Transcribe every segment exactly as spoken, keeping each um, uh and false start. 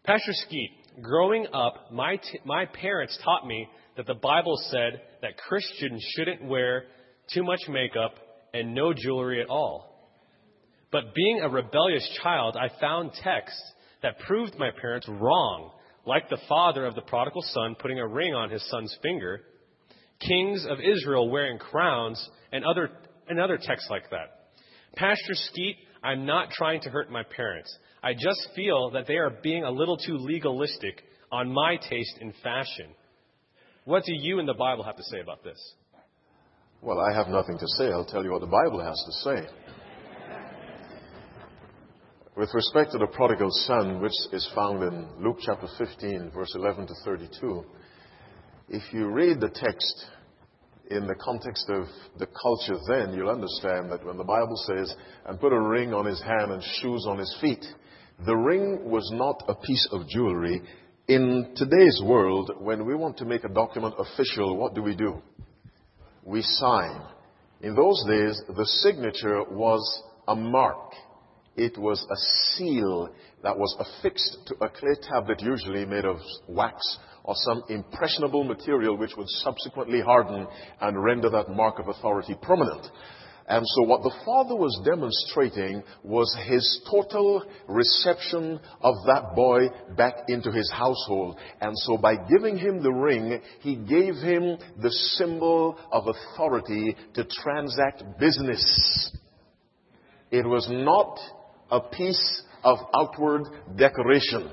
Pastor Skeet, growing up, my t- my parents taught me that the Bible said that Christians shouldn't wear too much makeup and no jewelry at all. But being a rebellious child, I found texts that proved my parents wrong, like the father of the prodigal son putting a ring on his son's finger, kings of Israel wearing crowns, and other, and other texts like that. Pastor Skeet, I'm not trying to hurt my parents. I just feel that they are being a little too legalistic on my taste in fashion. What do you and the Bible have to say about this? Well, I have nothing to say. I'll tell you what the Bible has to say. With respect to the prodigal son, which is found in Luke chapter fifteen, verse eleven to thirty-two, if you read the text in the context of the culture then, you'll understand that when the Bible says, and put a ring on his hand and shoes on his feet, the ring was not a piece of jewelry. In today's world, when we want to make a document official, what do we do? We sign. In those days, the signature was a mark. It was a seal that was affixed to a clay tablet, usually made of wax or some impressionable material which would subsequently harden and render that mark of authority permanent. And so what the father was demonstrating was his total reception of that boy back into his household. And so by giving him the ring, he gave him the symbol of authority to transact business. It was not a piece of outward decoration.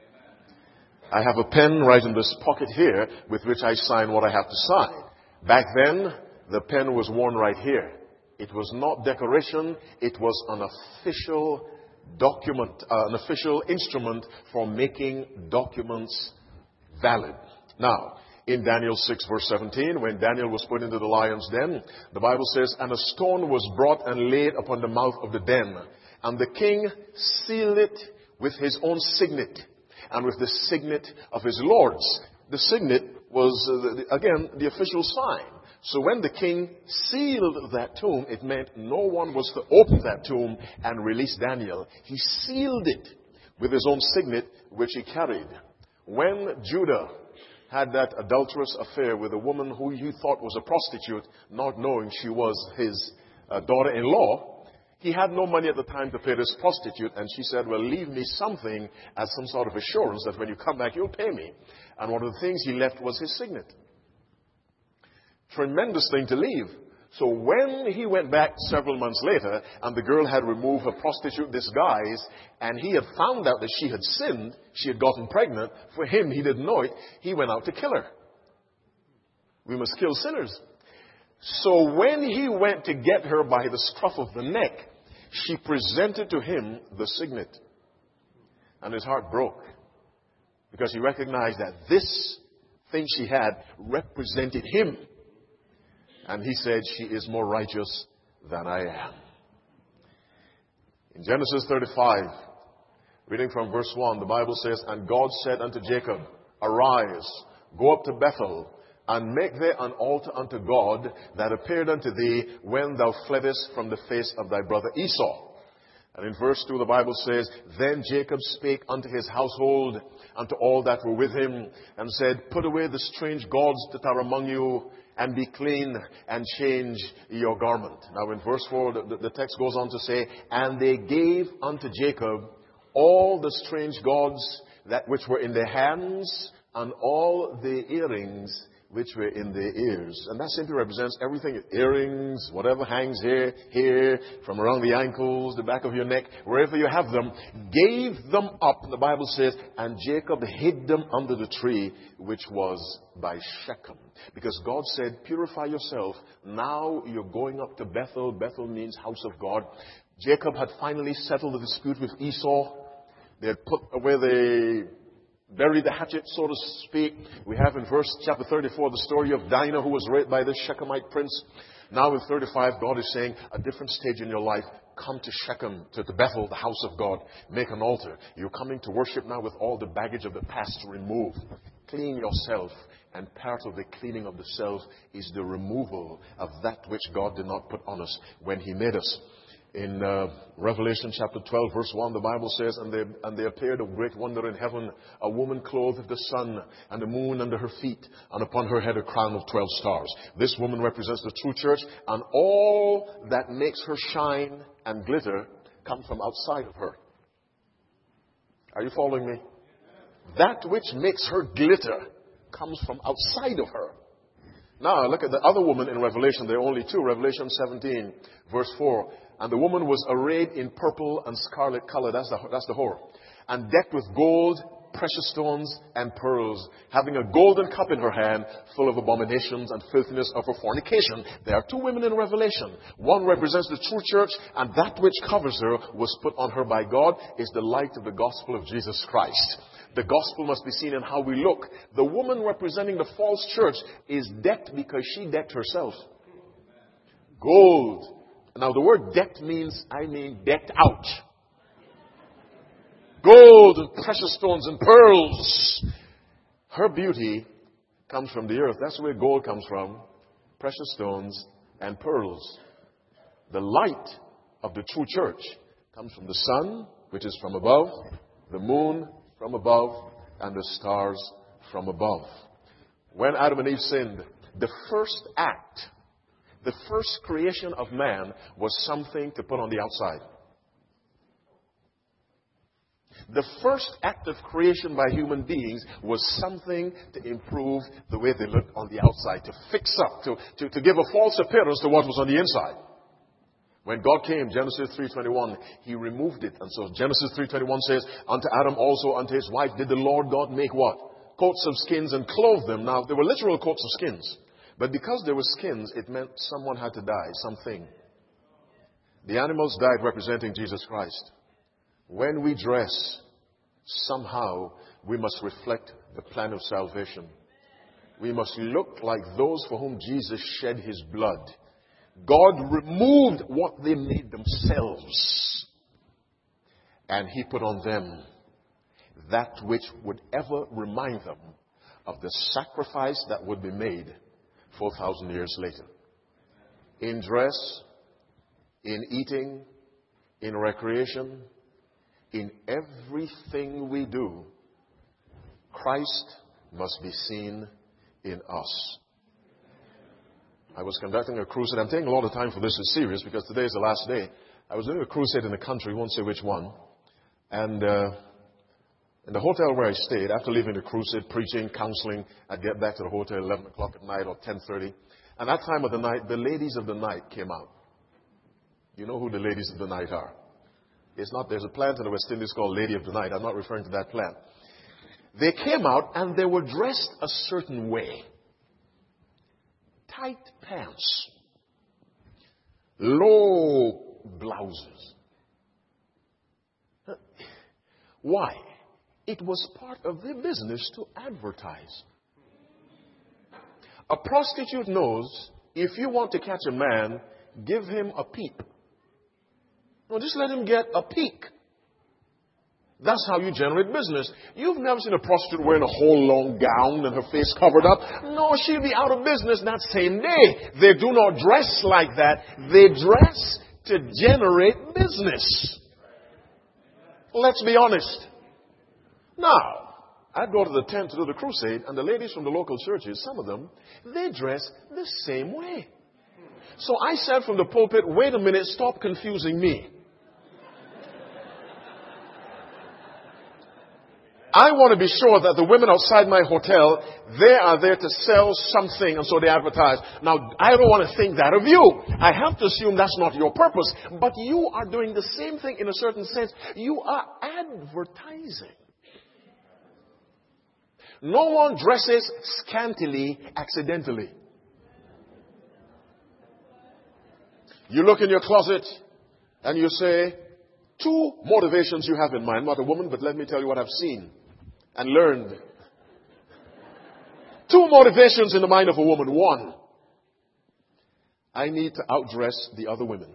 I have a pen right in this pocket here with which I sign what I have to sign. Back then, the pen was worn right here. It was not decoration. It was an official document, uh, an official instrument for making documents valid. Now, in Daniel six verse seventeen, when Daniel was put into the lion's den, the Bible says, and a stone was brought and laid upon the mouth of the den. And the king sealed it with his own signet and with the signet of his lords. The signet was, uh, again, the official sign. So when the king sealed that tomb, it meant no one was to open that tomb and release Daniel. He sealed it with his own signet, which he carried. When Judah had that adulterous affair with a woman who he thought was a prostitute, not knowing she was his uh, daughter-in-law, he had no money at the time to pay this prostitute, and she said, well, leave me something as some sort of assurance that when you come back, you'll pay me. And one of the things he left was his signet. Tremendous thing to leave. So when he went back several months later, and the girl had removed her prostitute disguise, and he had found out that she had sinned, she had gotten pregnant, for him, he didn't know it, he went out to kill her. We must kill sinners. So when he went to get her by the scruff of the neck, she presented to him the signet. And his heart broke, because he recognized that this thing she had represented him. And he said, she is more righteous than I am. In Genesis thirty-five, reading from verse one, the Bible says, and God said unto Jacob, arise, go up to Bethel, and make there an altar unto God that appeared unto thee when thou fleddest from the face of thy brother Esau. And in verse two, the Bible says, then Jacob spake unto his household, unto all that were with him, and said, put away the strange gods that are among you, and be clean, and change your garment. Now in verse four, the, the text goes on to say, and they gave unto Jacob all the strange gods that which were in their hands, and all the earrings which were in their ears. And that simply represents everything. Earrings, whatever hangs here, here, from around the ankles, the back of your neck, wherever you have them, gave them up, the Bible says, and Jacob hid them under the tree, which was by Shechem. Because God said, purify yourself. Now you're going up to Bethel. Bethel means house of God. Jacob had finally settled the dispute with Esau. They had put away the buried the hatchet, so to speak. We have in verse chapter thirty-four the story of Dinah, who was raped by this Shechemite prince. Now in thirty-five, God is saying, a different stage in your life. Come to Shechem, to, to Bethel, the house of God. Make an altar. You're coming to worship now with all the baggage of the past removed. Clean yourself. And part of the cleaning of the self is the removal of that which God did not put on us when He made us. In uh, Revelation chapter twelve, verse one, the Bible says, and they, and they appeared of great wonder in heaven, a woman clothed with the sun and the moon under her feet, and upon her head a crown of twelve stars. This woman represents the true church, and all that makes her shine and glitter come from outside of her. Are you following me? That which makes her glitter comes from outside of her. Now, look at the other woman in Revelation. There are only two. Revelation seventeen, verse four. And the woman was arrayed in purple and scarlet color. That's the, that's the whore. And decked with gold, precious stones, and pearls, having a golden cup in her hand, full of abominations and filthiness of her fornication. There are two women in Revelation. One represents the true church, and that which covers her was put on her by God is the light of the gospel of Jesus Christ. The gospel must be seen in how we look. The woman representing the false church is decked because she decked herself. Gold. Now the word decked means, I mean decked out. Gold and precious stones and pearls. Her beauty comes from the earth. That's where gold comes from. Precious stones and pearls. The light of the true church comes from the sun, which is from above, the moon from above, and the stars from above. When Adam and Eve sinned, the first act, the first creation of man was something to put on the outside. The first act of creation by human beings was something to improve the way they looked on the outside, to fix up, to, to, to give a false appearance to what was on the inside. When God came, Genesis three twenty-one, He removed it. And so Genesis three twenty-one says, unto Adam also, unto his wife, did the Lord God make what? Coats of skins and clothe them. Now, they were literal coats of skins. But because there were skins, it meant someone had to die, something. The animals died representing Jesus Christ. When we dress, somehow we must reflect the plan of salvation. We must look like those for whom Jesus shed His blood. God removed what they made themselves, and He put on them that which would ever remind them of the sacrifice that would be made four thousand years later. In dress, in eating, in recreation, in everything we do, Christ must be seen in us. I was conducting a crusade. I'm taking a lot of time for this. It's serious because today is the last day. I was doing a crusade in the country. I won't say which one. And uh, in the hotel where I stayed, after leaving the crusade, preaching, counseling, I'd get back to the hotel at eleven o'clock at night or ten thirty. And that time of the night, the ladies of the night came out. You know who the ladies of the night are. It's not, there's a plant in the West Indies called Lady of the Night. I'm not referring to that plant. They came out and they were dressed a certain way. Tight pants. Low blouses. Why? It was part of their business to advertise. A prostitute knows if you want to catch a man, give him a peep. No, just let him get a peek. That's how you generate business. You've never seen a prostitute wearing a whole long gown and her face covered up. No, she'll be out of business that same day. They do not dress like that. They dress to generate business. Let's be honest. Now, I'd go to the tent to do the crusade, and the ladies from the local churches, some of them, they dress the same way. So I said from the pulpit, wait a minute, stop confusing me. I want to be sure that the women outside my hotel, they are there to sell something, and so they advertise. Now, I don't want to think that of you. I have to assume that's not your purpose. But you are doing the same thing in a certain sense. You are advertising. No one dresses scantily accidentally. You look in your closet and you say, two motivations you have in mind. I'm not a woman, but let me tell you what I've seen and learned. Two motivations in the mind of a woman. One, I need to outdress the other women.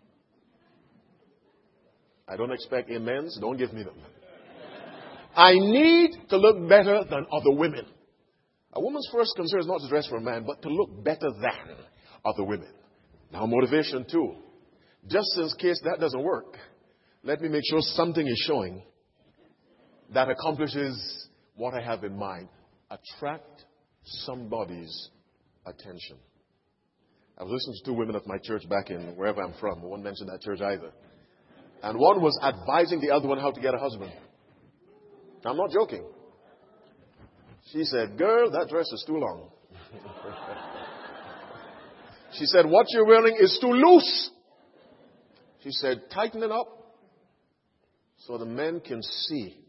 I don't expect amens. Don't give me them. I need to look better than other women. A woman's first concern is not to dress for a man, but to look better than other women. Now, motivation two. just in case that doesn't work, let me make sure something is showing that accomplishes what I have in mind. Attract somebody's attention. I was listening to two women at my church back in wherever I'm from. I won't mention that church either. And one was advising the other one how to get a husband. I'm not joking. She said, girl, that dress is too long. She said, what you're wearing is too loose. She said, tighten it up so the men can see.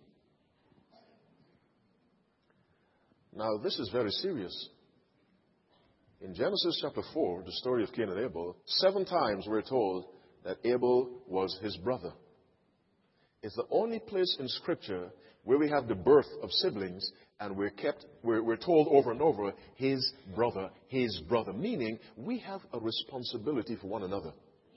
Now, this is very serious. In Genesis chapter four, the story of Cain and Abel, seven times we're told that Abel was his brother. It's the only place in Scripture where we have the birth of siblings and we're kept, we're, we're told over and over, his brother, his brother. Meaning, we have a responsibility for one another.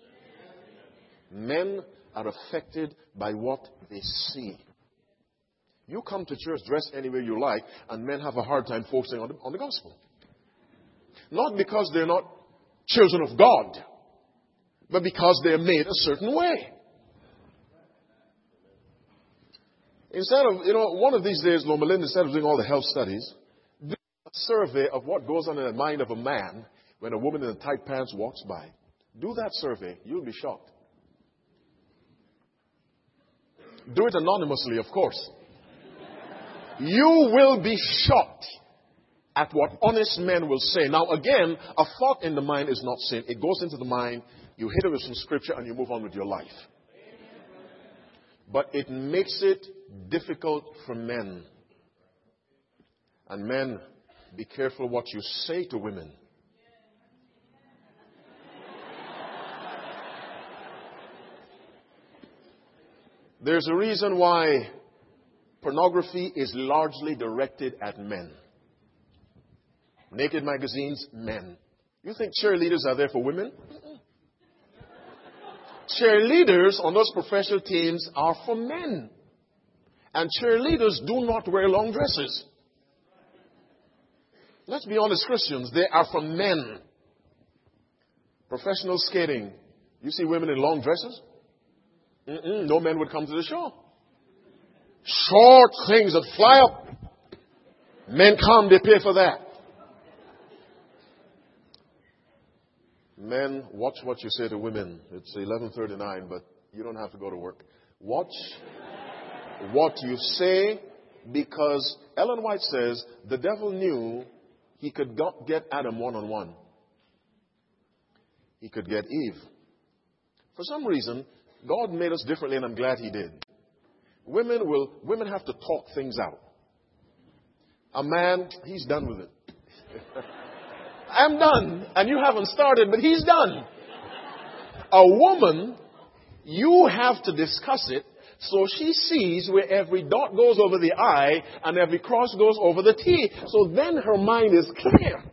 Men are affected by what they see. You come to church dressed any way you like, and men have a hard time focusing on the, on the gospel. Not because they're not children of God, but because they're made a certain way. Instead of, you know, one of these days, Loma Linda, instead of doing all the health studies, do a survey of what goes on in the mind of a man when a woman in tight pants walks by. Do that survey. You'll be shocked. Do it anonymously, of course. You will be shocked at what honest men will say. Now, again, a thought in the mind is not sin. It goes into the mind, you hit it with some scripture, and you move on with your life. But it makes it difficult for men. And men, be careful what you say to women. There's a reason why pornography is largely directed at men. Naked magazines, men. You think cheerleaders are there for women? Mm-mm. Cheerleaders on those professional teams are for men. And cheerleaders do not wear long dresses. Let's be honest, Christians, they are for men. Professional skating. You see women in long dresses? Mm-mm, no men would come to the show. Short things that fly up. Men come, they pay for that. Men, watch what you say to women. It's eleven thirty-nine, but you don't have to go to work. Watch what you say, because Ellen White says the devil knew he could get Adam one-on-one. He could get Eve. For some reason, God made us differently, and I'm glad he did. Women will, women have to talk things out. A man, he's done with it. I'm done. And you haven't started, but he's done. A woman, you have to discuss it so she sees where every dot goes over the I and every cross goes over the T. So then her mind is clear.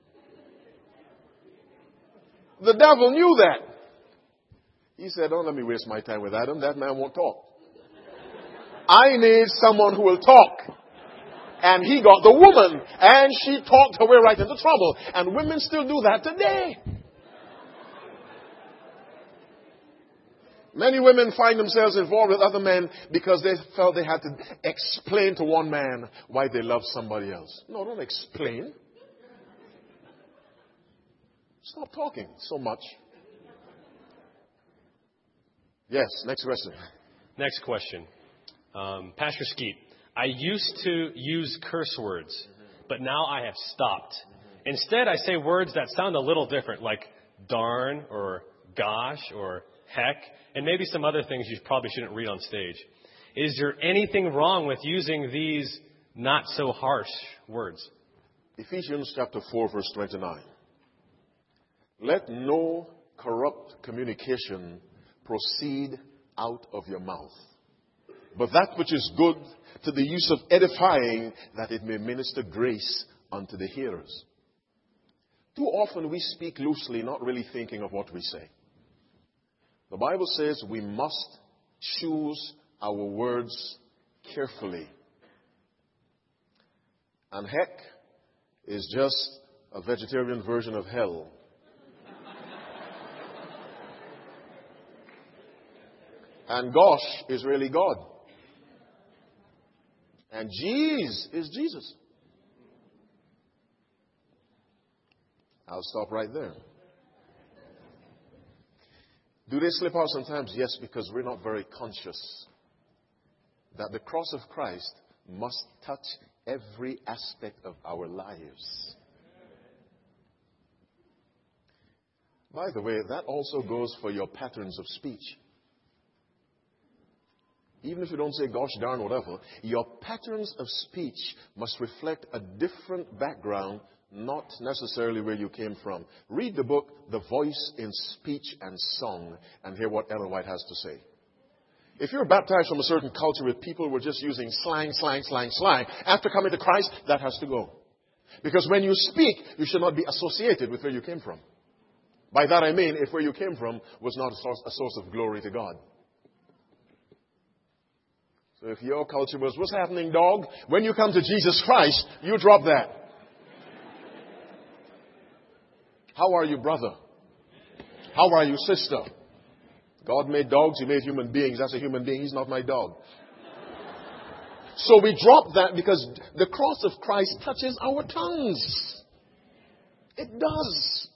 The devil knew that. He said, don't let me waste my time with Adam. That man won't talk. I need someone who will talk. And he got the woman. And she talked her way right into trouble. And women still do that today. Many women find themselves involved with other men because they felt they had to explain to one man why they love somebody else. No, don't explain. Stop talking so much. Yes, next question. Next question. Um, Pastor Skeet, I used to use curse words, but now I have stopped. Instead, I say words that sound a little different, like darn or gosh or heck, and maybe some other things you probably shouldn't read on stage. Is there anything wrong with using these not so harsh words? Ephesians chapter four, verse twenty-nine. Let no corrupt communication proceed out of your mouth, but that which is good to the use of edifying, that it may minister grace unto the hearers. Too often we speak loosely, not really thinking of what we say. The Bible says we must choose our words carefully. And heck is just a vegetarian version of hell. And Gosh is really God. And Jeez is Jesus. I'll stop right there. Do they slip out sometimes? Yes, because we're not very conscious that the cross of Christ must touch every aspect of our lives. By the way, that also goes for your patterns of speech. Even if you don't say gosh darn whatever, your patterns of speech must reflect a different background, not necessarily where you came from. Read the book, The Voice in Speech and Song, and hear what Ellen White has to say. If you're baptized from a certain culture where people were just using slang, slang, slang, slang, after coming to Christ, that has to go. Because when you speak, you should not be associated with where you came from. By that I mean, if where you came from was not a source, a source of glory to God. So if your culture was, what's happening, dog? When you come to Jesus Christ, you drop that. How are you, brother? How are you, sister? God made dogs, He made human beings. That's a human being. He's not my dog. So we drop that because the cross of Christ touches our tongues. It does.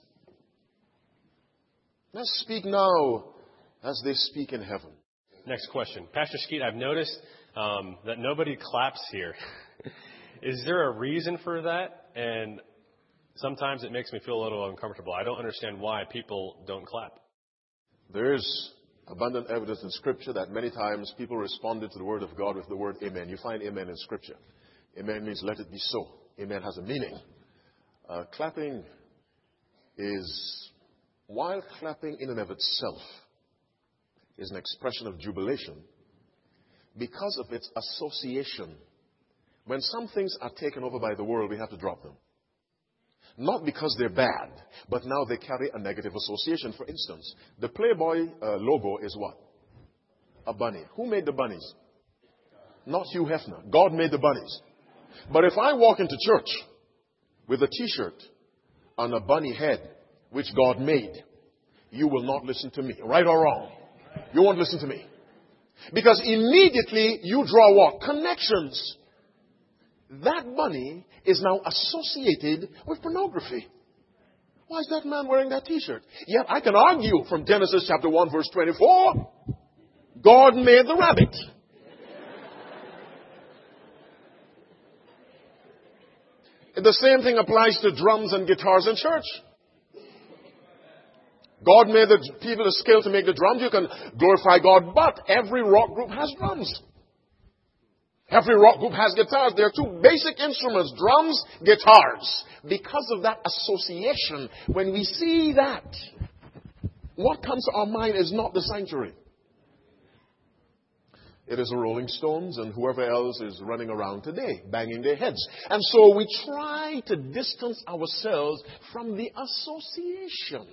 Let's speak now as they speak in heaven. Next question. Pastor Skeet, I've noticed um, that nobody claps here. Is there a reason for that? And sometimes it makes me feel a little uncomfortable. I don't understand why people don't clap. There's abundant evidence in Scripture that many times people responded to the Word of God with the word amen. You find amen in Scripture. Amen means let it be so. Amen has a meaning. Uh, clapping is, while clapping in and of itself is an expression of jubilation, because of its association, when some things are taken over by the world, we have to drop them. Not because they're bad, but now they carry a negative association. For instance, the Playboy uh, logo is what? A bunny. Who made the bunnies? Not Hugh Hefner. God made the bunnies. But if I walk into church with a t-shirt on a bunny head, which God made, you will not listen to me. Right or wrong? You won't listen to me. Because immediately you draw what? Connections. That bunny is now associated with pornography. Why is that man wearing that t-shirt? Yet I can argue from Genesis chapter one verse twenty-four, God made the rabbit. The same thing applies to drums and guitars in church. God made the people the skill to make the drums. You can glorify God, but every rock group has drums. Every rock group has guitars. There are two basic instruments, drums, guitars. Because of that association, when we see that, what comes to our mind is not the sanctuary. It is the Rolling Stones and whoever else is running around today, banging their heads. And so we try to distance ourselves from the association.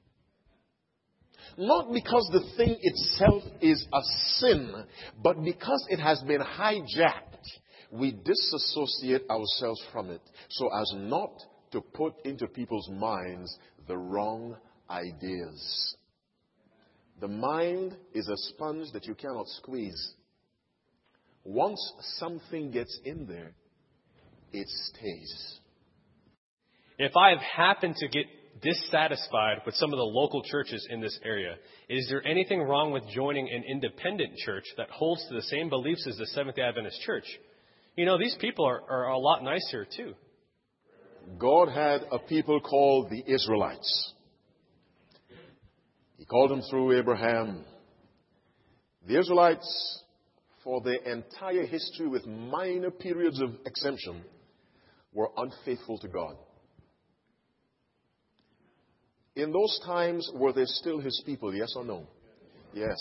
Not because the thing itself is a sin, but because it has been hijacked, we disassociate ourselves from it so as not to put into people's minds the wrong ideas. The mind is a sponge that you cannot squeeze. Once something gets in there, it stays. If I've happened to get dissatisfied with some of the local churches in this area, is there anything wrong with joining an independent church that holds to the same beliefs as the Seventh-day Adventist Church? You know, these people are, are a lot nicer too. God had a people called the Israelites. He called them through Abraham. The Israelites, for their entire history with minor periods of exemption, were unfaithful to God. In those times, were they still His people, yes or no? Yes.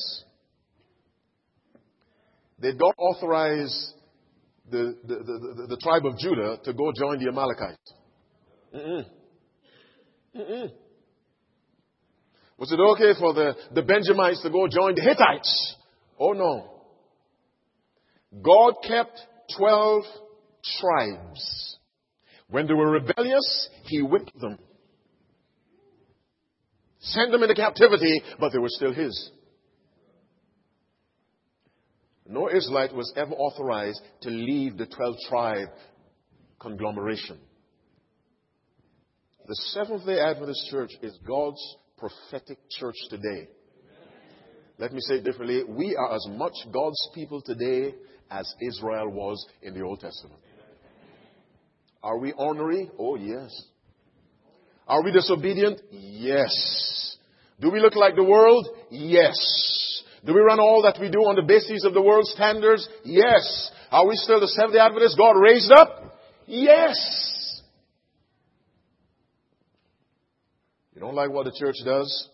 Did God authorize the, the, the, the, the tribe of Judah to go join the Amalekites? Mm-mm. Mm-mm. Was it okay for the, the Benjamites to go join the Hittites? Oh no. God kept twelve tribes. When they were rebellious, He whipped them. Sent them into captivity, but they were still His. No Israelite was ever authorized to leave the twelve tribe conglomeration. The Seventh-day Adventist Church is God's prophetic church today. Let me say it differently. We are as much God's people today as Israel was in the Old Testament. Are we ornery? Oh, yes. Are we disobedient? Yes. Do we look like the world? Yes. Do we run all that we do on the basis of the world's standards? Yes. Are we still the Seventh-day Adventists God raised up? Yes. You don't like what the church does?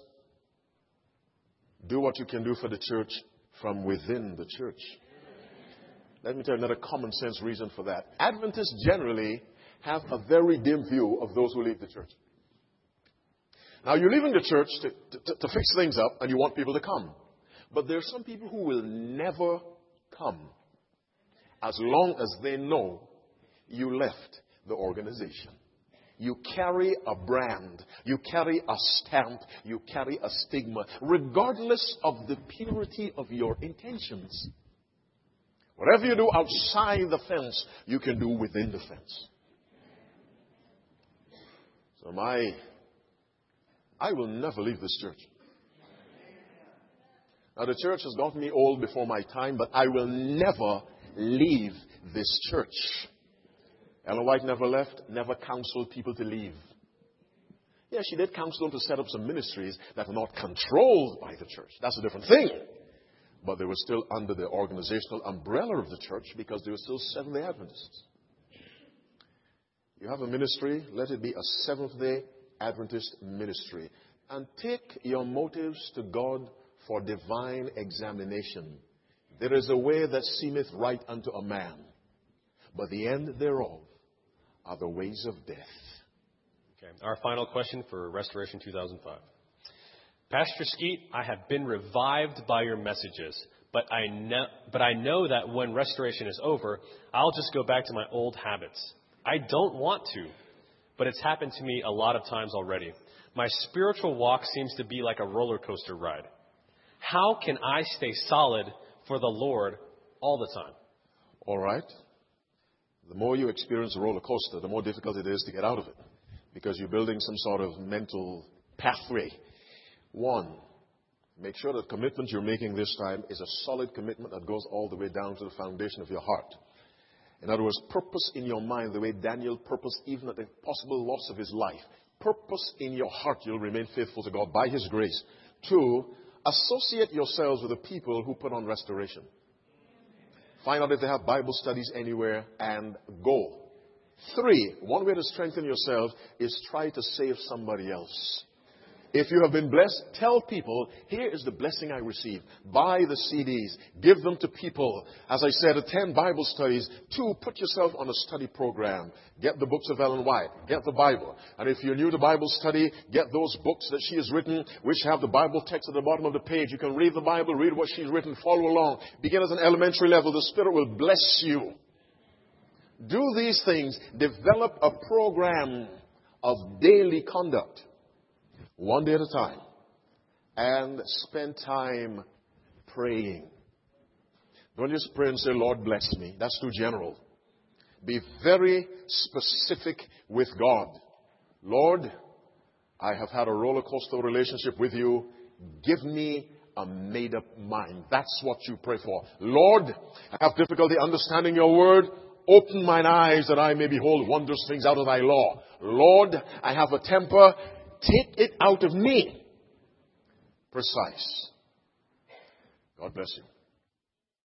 Do what you can do for the church from within the church. Let me tell you another common sense reason for that. Adventists generally have a very dim view of those who leave the church. Now, you're leaving the church to, to, to fix things up and you want people to come. But there are some people who will never come as long as they know you left the organization. You carry a brand. You carry a stamp. You carry a stigma, regardless of the purity of your intentions. Whatever you do outside the fence, you can do within the fence. So my, I will never leave this church. Now, the church has gotten me old before my time, but I will never leave this church. Ellen White never left, never counseled people to leave. Yeah, she did counsel them to set up some ministries that were not controlled by the church. That's a different thing. But they were still under the organizational umbrella of the church because they were still Seventh-day Adventists. You have a ministry, let it be a Seventh-day Adventist ministry. And take your motives to God for divine examination. There is a way that seemeth right unto a man, but the end thereof are the ways of death. Okay, our final question for Restoration two thousand five. Pastor Skeet, I have been revived by your messages, but I know, but I know that when restoration is over, I'll just go back to my old habits. I don't want to, but it's happened to me a lot of times already. My spiritual walk seems to be like a roller coaster ride. How can I stay solid for the Lord all the time? All right. The more you experience a roller coaster, the more difficult it is to get out of it, because you're building some sort of mental pathway. One, make sure that commitment you're making this time is a solid commitment that goes all the way down to the foundation of your heart. In other words, purpose in your mind, the way Daniel purposed even at the possible loss of his life. Purpose in your heart, you'll remain faithful to God by His grace. Two, associate yourselves with the people who put on restoration. Find out if they have Bible studies anywhere and go. Three, one way to strengthen yourself is try to save somebody else. If you have been blessed, tell people, here is the blessing I received. Buy the C Ds. Give them to people. As I said, attend Bible studies. Two, put yourself on a study program. Get the books of Ellen White. Get the Bible. And if you're new to Bible study, get those books that she has written, which have the Bible text at the bottom of the page. You can read the Bible, read what she's written, follow along. Begin at an elementary level. The Spirit will bless you. Do these things. Develop a program of daily conduct. One day at a time. And spend time praying. Don't just pray and say, Lord, bless me. That's too general. Be very specific with God. Lord, I have had a roller coaster relationship with you. Give me a made up mind. That's what you pray for. Lord, I have difficulty understanding your word. Open mine eyes that I may behold wondrous things out of thy law. Lord, I have a temper. Take it out of me. Precise. God bless you.